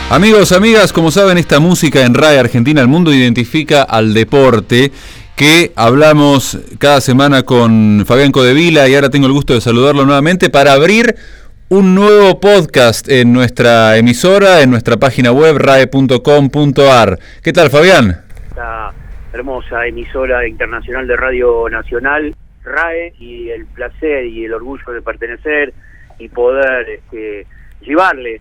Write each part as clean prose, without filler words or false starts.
Amigos, amigas, como saben, esta música en RAE Argentina al Mundo identifica al deporte, que hablamos cada semana con Fabián Codevila, y ahora tengo el gusto de saludarlo nuevamente para abrir un nuevo podcast en nuestra emisora, en nuestra página web rae.com.ar. ¿Qué tal, Fabián? Esta hermosa emisora internacional de Radio Nacional, RAE, y el placer y el orgullo de pertenecer y poder llevarle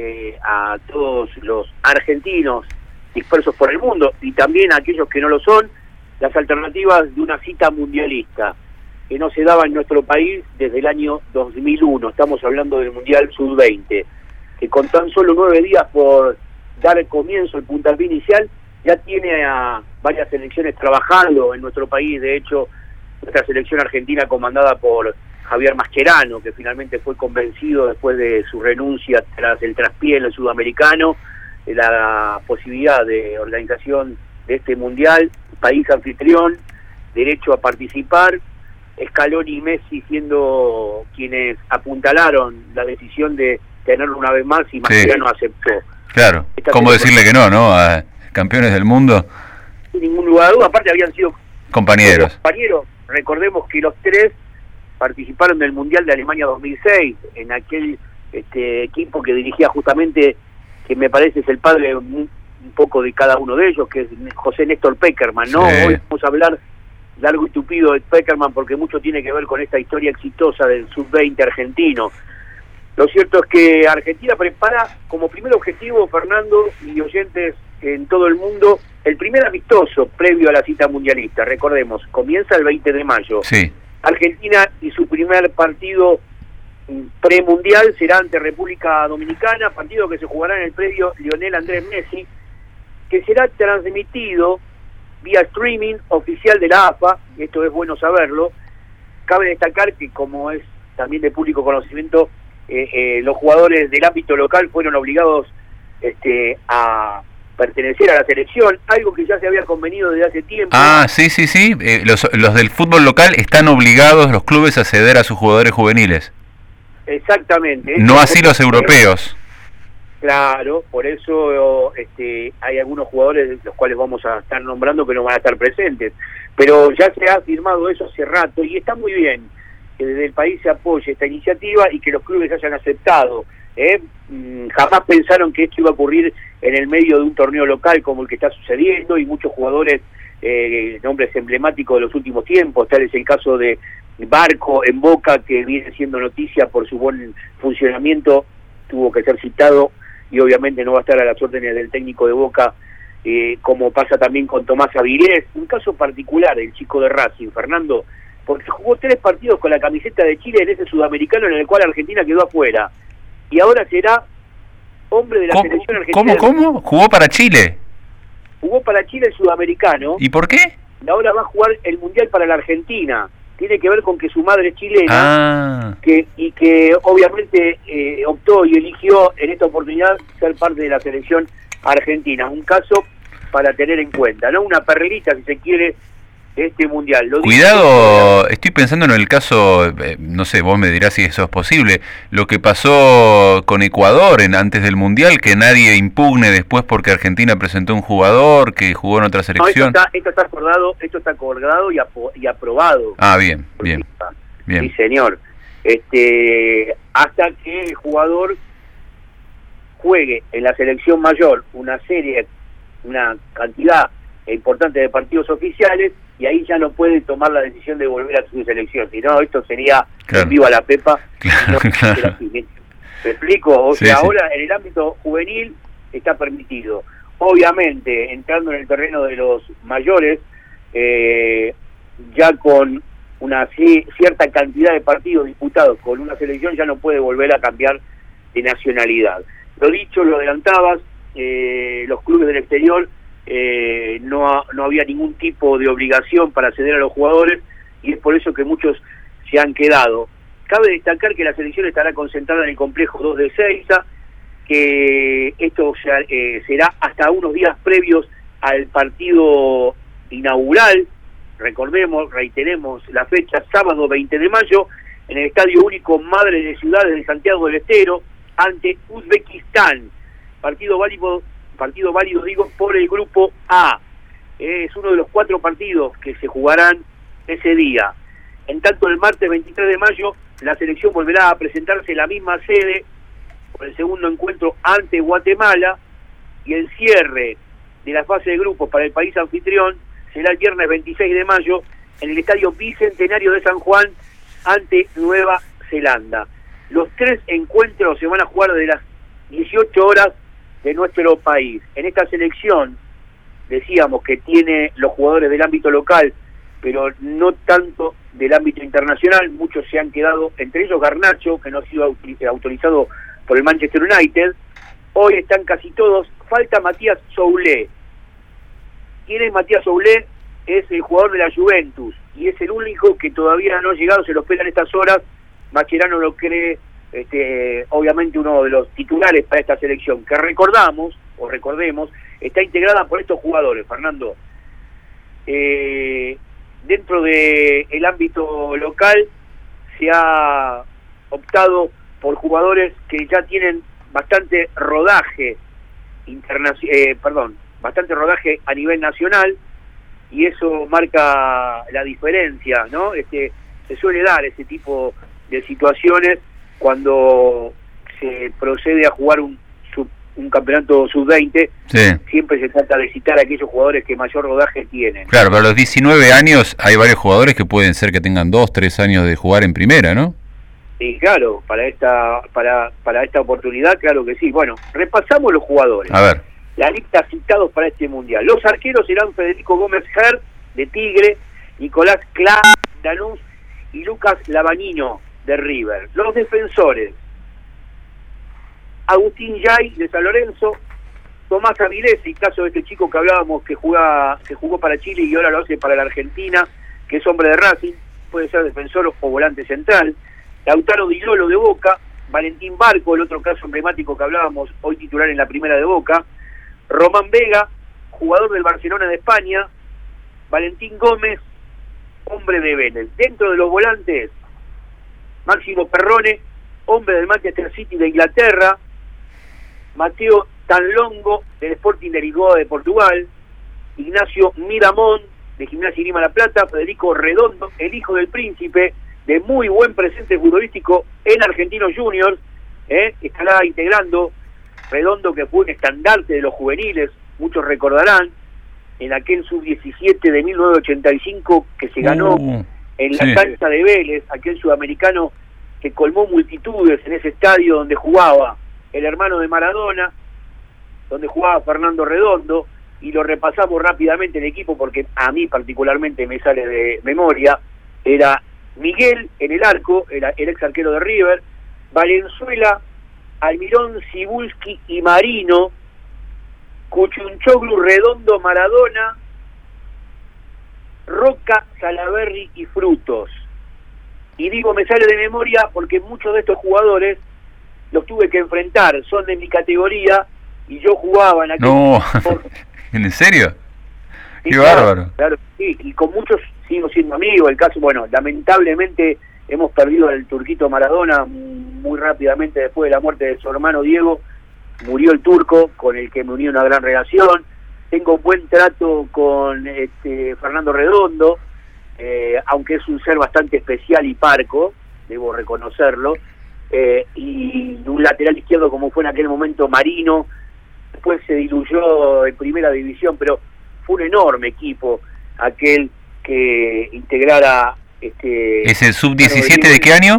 a todos los argentinos dispersos por el mundo, y también a aquellos que no lo son, las alternativas de una cita mundialista que no se daba en nuestro país desde el año 2001. Estamos hablando del Mundial Sub-20, que con tan solo 9 días por dar el comienzo, el puntapié inicial, ya tiene a varias selecciones trabajando en nuestro país. De hecho, nuestra selección argentina, comandada por Javier Mascherano, que finalmente fue convencido después de su renuncia tras el traspié en el sudamericano, de la posibilidad de organización de este mundial, país anfitrión, derecho a participar, Scaloni y Messi siendo quienes apuntalaron la decisión de tenerlo una vez más, y Mascherano aceptó. Claro, ¿cómo decirle que no, a campeones del mundo? Sin ningún lugar de duda, aparte habían sido compañeros. Recordemos que los tres participaron del Mundial de Alemania 2006, en aquel equipo que dirigía justamente, que me parece es el padre un poco de cada uno de ellos, que es José Néstor Pekerman, ¿no? Sí. Hoy vamos a hablar largo y tupido de Pekerman porque mucho tiene que ver con esta historia exitosa del Sub-20 argentino. Lo cierto es que Argentina prepara como primer objetivo, Fernando y oyentes en todo el mundo, el primer amistoso previo a la cita mundialista. Recordemos, comienza el 20 de mayo. Sí. Argentina, y su primer partido premundial será ante República Dominicana, partido que se jugará en el predio Lionel Andrés Messi, que será transmitido vía streaming oficial de la AFA. Esto es bueno saberlo. Cabe destacar que, como es también de público conocimiento, los jugadores del ámbito local fueron obligados a pertenecer a la selección, algo que ya se había convenido desde hace tiempo. Sí. Los del fútbol local están obligados, los clubes, a ceder a sus jugadores juveniles. Exactamente. No así los europeos. Claro, por eso hay algunos jugadores, los cuales vamos a estar nombrando, que no van a estar presentes. Pero ya se ha firmado eso hace rato, y está muy bien que desde el país se apoye esta iniciativa y que los clubes hayan aceptado. Jamás pensaron que esto iba a ocurrir en el medio de un torneo local como el que está sucediendo, y muchos jugadores, nombres emblemáticos de los últimos tiempos. Tal es el caso de Barco en Boca, que viene siendo noticia por su buen funcionamiento, tuvo que ser citado y obviamente no va a estar a las órdenes del técnico de Boca, como pasa también con Tomás Avilés, un caso particular, el chico de Racing, Fernando, porque jugó 3 partidos con la camiseta de Chile en ese sudamericano en el cual Argentina quedó afuera, y ahora será hombre de la selección argentina. ¿Cómo? ¿Jugó para Chile? Jugó para Chile el sudamericano. ¿Y por qué? Y ahora va a jugar el mundial para la Argentina. Tiene que ver con que su madre es chilena, que obviamente optó y eligió en esta oportunidad ser parte de la selección argentina. Un caso para tener en cuenta, ¿no? Una perlita, si se quiere, de este mundial. Cuidado, estoy pensando en el caso, no sé, vos me dirás si eso es posible, lo que pasó con Ecuador antes del mundial, que nadie impugne después porque Argentina presentó un jugador que jugó en otra selección. No, esto está acordado y aprobado. Bien. Sí, señor. Hasta que el jugador juegue en la selección mayor una cantidad importante de partidos oficiales, y ahí ya no puede tomar la decisión de volver a su selección. Si no, esto sería en viva la pepa. Claro. ¿Me explico? Sea, ahora en el ámbito juvenil está permitido. Obviamente, entrando en el terreno de los mayores, ya con una cierta cantidad de partidos disputados con una selección, ya no puede volver a cambiar de nacionalidad. Lo dicho, lo adelantabas, los clubes del exterior, no había ningún tipo de obligación para ceder a los jugadores, y es por eso que muchos se han quedado. Cabe destacar que la selección estará concentrada en el complejo 2 de Ezeiza, que esto será hasta unos días previos al partido inaugural. Recordemos, reiteremos la fecha, sábado 20 de mayo, en el Estadio Único Madre de Ciudades de Santiago del Estero, ante Uzbekistán. partido válido digo, por el grupo A. Es uno de los 4 partidos que se jugarán ese día. En tanto, el martes 23 de mayo, la selección volverá a presentarse en la misma sede por el segundo encuentro ante Guatemala, y el cierre de la fase de grupos para el país anfitrión será el viernes 26 de mayo en el Estadio Bicentenario de San Juan ante Nueva Zelanda. Los 3 encuentros se van a jugar de las 18 horas de nuestro país. En esta selección, decíamos que tiene los jugadores del ámbito local, pero no tanto del ámbito internacional. Muchos se han quedado, entre ellos Garnacho, que no ha sido autorizado por el Manchester United. Hoy están casi todos. Falta Matías Soulé. ¿Quién es Matías Soulé? Es el jugador de la Juventus, y es el único que todavía no ha llegado, se lo espera en estas horas. Mascherano lo cree, obviamente uno de los titulares para esta selección, que recordemos, está integrada por estos jugadores, Fernando. Dentro del ámbito local se ha optado por jugadores que ya tienen bastante rodaje bastante rodaje a nivel nacional, y eso marca la diferencia, ¿no? Se suele dar ese tipo de situaciones cuando se procede a jugar un campeonato sub-20. Sí. Siempre se trata de citar a aquellos jugadores que mayor rodaje tienen. Claro, pero a los 19 años hay varios jugadores que pueden ser que tengan 2, 3 años de jugar en primera, ¿no? Sí, claro, para esta oportunidad, claro que sí. Bueno, repasamos los jugadores. A ver. La lista citados para este mundial. Los arqueros serán Federico Gómez Ger, de Tigre, Nicolás Clá, Danús, y Lucas Lavanino, de River. Los defensores: Agustín Yay, de San Lorenzo, Tomás Avilés, el caso de este chico que hablábamos que jugó para Chile y ahora lo hace para la Argentina, que es hombre de Racing, puede ser defensor o volante central. Lautaro Di Lolo, de Boca. Valentín Barco, el otro caso emblemático que hablábamos, hoy titular en la primera de Boca. Román Vega, jugador del Barcelona de España. Valentín Gómez, hombre de Vélez. Dentro de los volantes, Máximo Perrone, hombre del Manchester City de Inglaterra. Mateo Tanlongo, del Sporting de Lisboa de Portugal. Ignacio Miramón, de Gimnasia y Grima La Plata. Federico Redondo, el hijo del Príncipe, de muy buen presente futbolístico en Argentinos Juniors, estará integrando. Redondo, que fue un estandarte de los juveniles, muchos recordarán, en aquel sub-17 de 1985 que se ganó en la cancha de Vélez, aquel sudamericano que colmó multitudes en ese estadio donde jugaba el hermano de Maradona, donde jugaba Fernando Redondo, y lo repasamos rápidamente el equipo porque a mí particularmente me sale de memoria. Era Miguel en el arco, el ex arquero de River, Valenzuela, Almirón, Cibulski y Marino, Cuchunchoglu, Redondo, Maradona, Roca, Salaberry y Frutos. Y digo, me sale de memoria porque muchos de estos jugadores los tuve que enfrentar, son de mi categoría y yo jugaba en aquel... No, ¿en serio? Sí, qué claro, bárbaro. Claro, sí, y con muchos sigo siendo amigo. El caso, bueno, lamentablemente hemos perdido al Turquito Maradona muy rápidamente después de la muerte de su hermano Diego. Murió el Turco, con el que me uní una gran relación. Tengo buen trato con Fernando Redondo, aunque es un ser bastante especial y parco, debo reconocerlo. Y un lateral izquierdo como fue en aquel momento Marino, después se diluyó en primera división, pero fue un enorme equipo aquel que integrara ¿Es el sub-17 de qué año?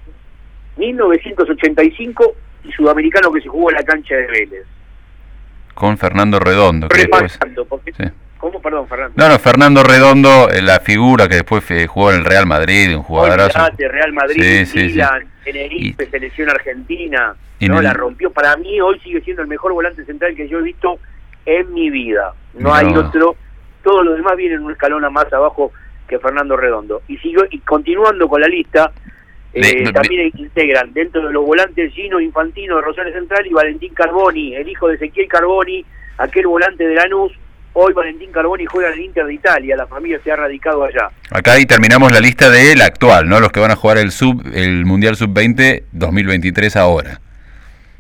1985, y sudamericano que se jugó en la cancha de Vélez. Con Fernando Redondo. Que Repasando, después... porque... sí. ¿Cómo? Perdón, Fernando. No, Fernando Redondo, la figura que después jugó en el Real Madrid, un jugadorazo. Real Madrid, sí, Milan, sí. Tenerife, selección argentina. No, la rompió. Para mí hoy sigue siendo el mejor volante central que yo he visto en mi vida. No hay otro. Todos los demás vienen un escalón más abajo que Fernando Redondo. Y continuando con la lista, también integran dentro de los volantes Gino Infantino de Rosario Central y Valentín Carboni, el hijo de Ezequiel Carboni, aquel volante de Lanús. Hoy Valentín Carboni juega en el Inter de Italia, la familia se ha radicado allá. Acá ahí terminamos la lista del actual, ¿no? Los que van a jugar el Mundial Sub-20 2023 ahora.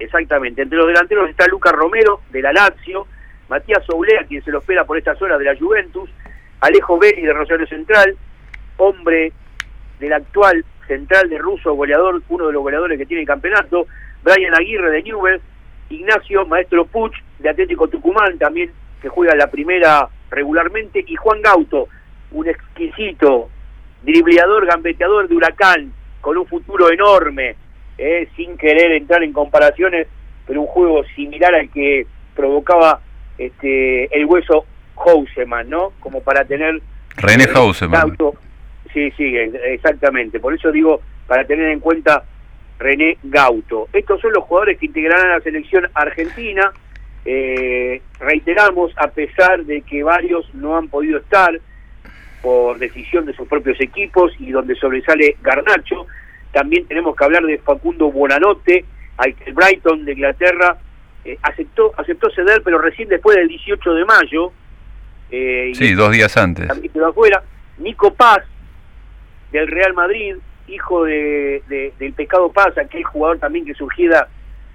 Exactamente. Entre los delanteros está Lucas Romero, de la Lazio, Matías Oulea, quien se lo espera por estas horas, de la Juventus, Alejo Belli, de Rosario Central, hombre del actual central de Russo, goleador, uno de los goleadores que tiene el campeonato, Brian Aguirre, de Newell's, Ignacio Maestro Puch, de Atlético Tucumán, también que juega la primera regularmente, y Juan Gauto, un exquisito dribleador, gambeteador de Huracán, con un futuro enorme, sin querer entrar en comparaciones, pero un juego similar al que provocaba el hueso Houseman, ¿no? Como para tener... René Houseman. Sí, exactamente. Por eso digo, para tener en cuenta René Gauto. Estos son los jugadores que integrarán a la selección argentina. Reiteramos, a pesar de que varios no han podido estar por decisión de sus propios equipos y donde sobresale Garnacho, también tenemos que hablar de Facundo Buonanotte, al que el Brighton de Inglaterra aceptó ceder, pero recién después del 18 de mayo. Sí, 2 días antes. También quedó afuera. Nico Paz, del Real Madrid, hijo del Pescado Paz, aquel jugador también que surgiera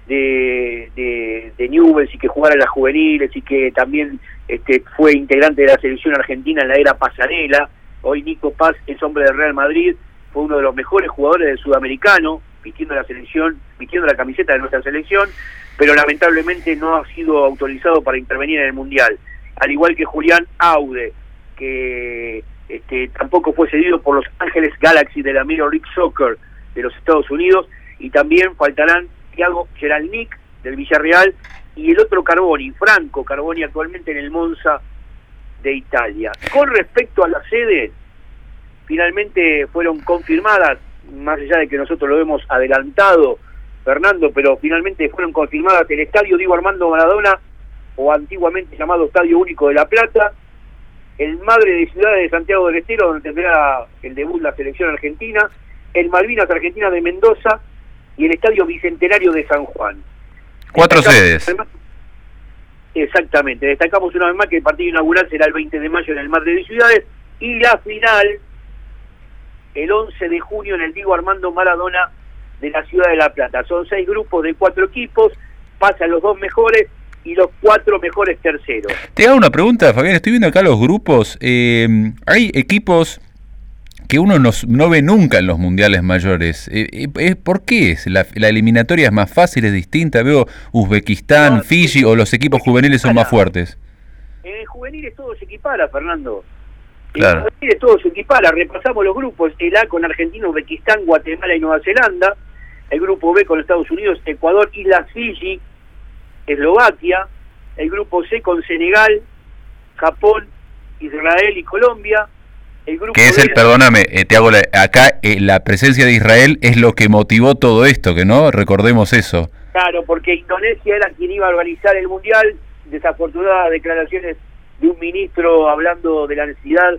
de Newell's y que jugara en las juveniles y que también fue integrante de la selección argentina en la era Pasarela. Hoy Nico Paz es hombre del Real Madrid, fue uno de los mejores jugadores del sudamericano, vistiendo la camiseta de nuestra selección, pero lamentablemente no ha sido autorizado para intervenir en el Mundial. Al igual que Julián Aude, que tampoco fue cedido por Los Ángeles Galaxy de la Major League Soccer de los Estados Unidos, y también faltarán Thiago Geralnik del Villarreal y el otro Carboni, Franco Carboni, actualmente en el Monza de Italia. Con respecto a las sedes, finalmente fueron confirmadas, más allá de que nosotros lo hemos adelantado, Fernando, pero finalmente fueron confirmadas el Estadio Diego Armando Maradona, o antiguamente llamado Estadio Único de La Plata, el Madre de Ciudades de Santiago del Estero, donde tendrá el debut la selección argentina, el Malvinas Argentina de Mendoza y el Estadio Bicentenario de San Juan. 4 sedes. Exactamente, destacamos una vez más que el partido inaugural será el 20 de mayo en el Madre de Ciudades y la final el 11 de junio en el Diego Armando Maradona de la Ciudad de La Plata. Son 6 grupos de 4 equipos, pasan los 2 mejores y los 4 mejores terceros. Te hago una pregunta, Fabián, estoy viendo acá los grupos, hay equipos que uno no ve nunca en los mundiales mayores. ¿Por qué es? ¿La eliminatoria es más fácil, es distinta? Veo Uzbekistán, Fiji, o los equipos juveniles son más fuertes. En el juvenil todo se equipara, Fernando. Claro. En el juvenil todo se equipara. Repasamos los grupos: el A con Argentina, Uzbekistán, Guatemala y Nueva Zelanda; el grupo B con Estados Unidos, Ecuador, Islas Fiji, Eslovaquia; el grupo C con Senegal, Japón, Israel y Colombia. El grupo que es perdóname, te hago acá la presencia de Israel es lo que motivó todo esto, que no recordemos eso. Claro, porque Indonesia era quien iba a organizar el mundial. Desafortunadas declaraciones de un ministro hablando de la necesidad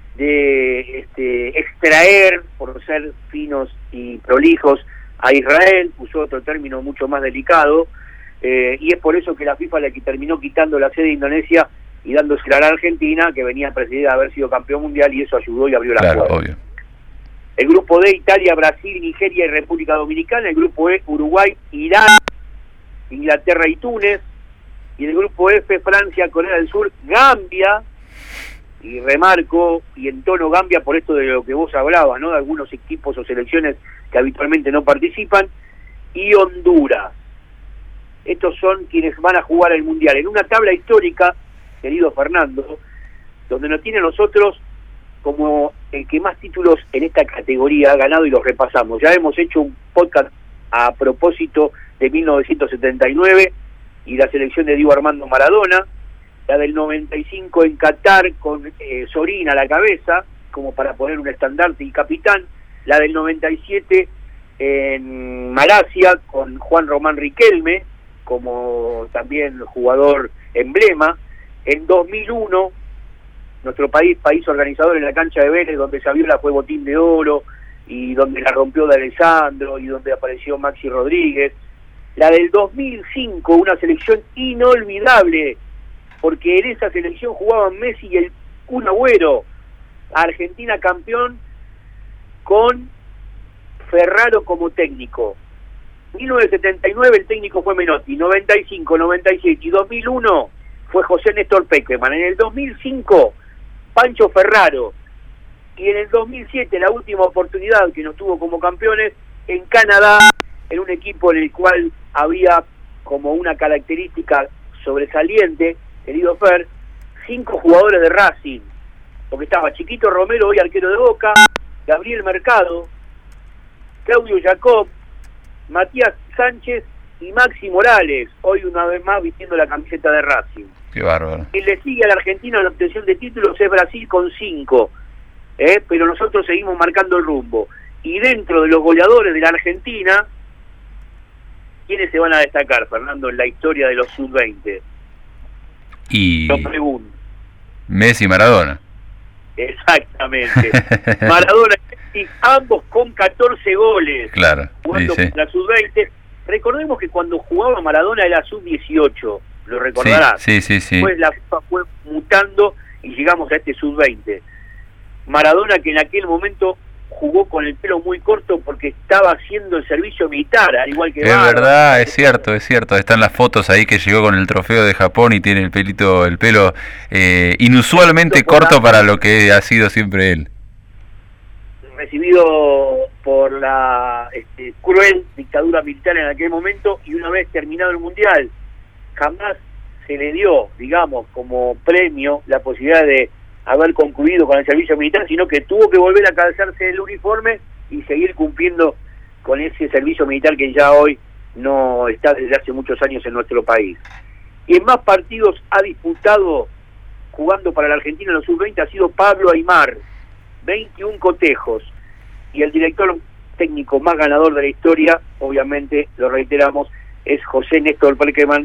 de extraer, por ser finos y prolijos, a Israel. Usó otro término mucho más delicado, y es por eso que la FIFA la que terminó quitando la sede de Indonesia y dándosela a la Argentina, que venía precedida de haber sido campeón mundial, y eso ayudó y abrió la puerta. Obvio. El grupo D, Italia, Brasil, Nigeria y República Dominicana; el grupo E, Uruguay, Irán, Inglaterra y Túnez; y el grupo F, Francia, Corea del Sur, Gambia, y remarco y entono Gambia por esto de lo que vos hablabas, ¿no?, de algunos equipos o selecciones que habitualmente no participan, y Honduras. Estos son quienes van a jugar el mundial en una tabla histórica, querido Fernando, donde nos tiene a nosotros como el que más títulos en esta categoría ha ganado, y los repasamos. Ya hemos hecho un podcast a propósito de 1979 y la selección de Diego Armando Maradona, la del 95 en Qatar con Sorín a la cabeza, como para poner un estandarte y capitán, la del 97 en Malasia con Juan Román Riquelme como también jugador emblema. En 2001, nuestro país organizador en la cancha de Vélez, donde Saviola fue botín de oro y donde la rompió de Alessandro y donde apareció Maxi Rodríguez. La del 2005, una selección inolvidable, porque en esa selección jugaban Messi y el Kun Agüero. Argentina campeón con Ferraro como técnico. 1979 el técnico fue Menotti, 95, 97 y 2001 fue José Néstor Peckerman. En el 2005 Pancho Ferraro, y en el 2007 la última oportunidad que nos tuvo como campeones en Canadá, en un equipo en el cual había como una característica sobresaliente, querido Fer, 5 jugadores de Racing, porque estaba Chiquito Romero, hoy arquero de Boca, Gabriel Mercado, Claudio Jacob, Matías Sánchez y Maxi Morales, hoy una vez más vistiendo la camiseta de Racing. Qué bárbaro. Quien le sigue a la Argentina en la obtención de títulos es Brasil con 5, pero nosotros seguimos marcando el rumbo. Y dentro de los goleadores de la Argentina, ¿quiénes se van a destacar, Fernando, en la historia de los sub-20? Y Lo pregunto. Messi y Maradona. Exactamente. Maradona y Messi, ambos con 14 goles. Claro, Jugando sí. con la sub-20. Recordemos que cuando jugaba Maradona era sub-18, lo recordarás. Sí. Después la FIFA fue mutando y llegamos a este sub-20. Maradona, que en aquel momento jugó con el pelo muy corto porque estaba haciendo el servicio militar, al igual que Es verdad, es cierto. Están las fotos ahí que llegó con el trofeo de Japón y tiene el pelo inusualmente corto para lo que ha sido siempre él. Recibido por la cruel dictadura militar en aquel momento, y una vez terminado el Mundial, jamás se le dio, digamos, como premio la posibilidad de haber concluido con el servicio militar, sino que tuvo que volver a calzarse el uniforme y seguir cumpliendo con ese servicio militar que ya hoy no está desde hace muchos años en nuestro país. Y en más partidos ha disputado, jugando para la Argentina en los sub-20, ha sido Pablo Aimar, 21 cotejos, y el director técnico más ganador de la historia, obviamente, lo reiteramos, es José Néstor Peckerman,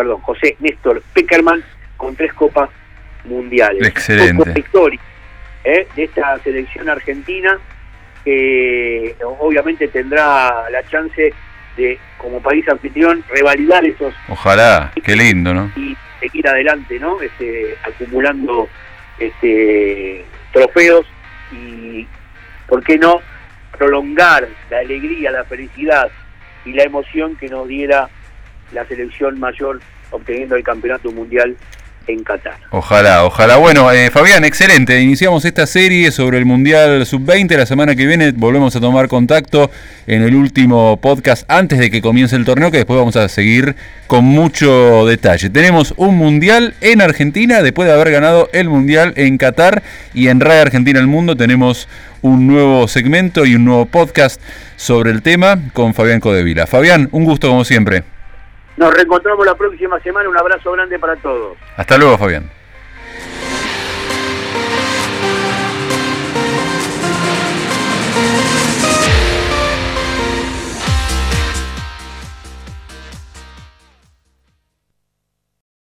con 3 copas mundiales. Excelente. Historia de esta selección argentina, que obviamente tendrá la chance de, como país anfitrión, revalidar esos. Ojalá, qué lindo, ¿no? Y seguir adelante, ¿no? Acumulando trofeos y, ¿por qué no?, prolongar la alegría, la felicidad y la emoción que nos diera la selección mayor obteniendo el campeonato mundial en Qatar. Ojalá. Bueno, Fabián, excelente. Iniciamos esta serie sobre el Mundial Sub-20. La semana que viene volvemos a tomar contacto en el último podcast antes de que comience el torneo, que después vamos a seguir con mucho detalle. Tenemos un Mundial en Argentina después de haber ganado el Mundial en Qatar, y en Radio Argentina El Mundo tenemos un nuevo segmento y un nuevo podcast sobre el tema con Fabián Codevila. Fabián, un gusto como siempre. Nos reencontramos la próxima semana. Un abrazo grande para todos. Hasta luego, Fabián.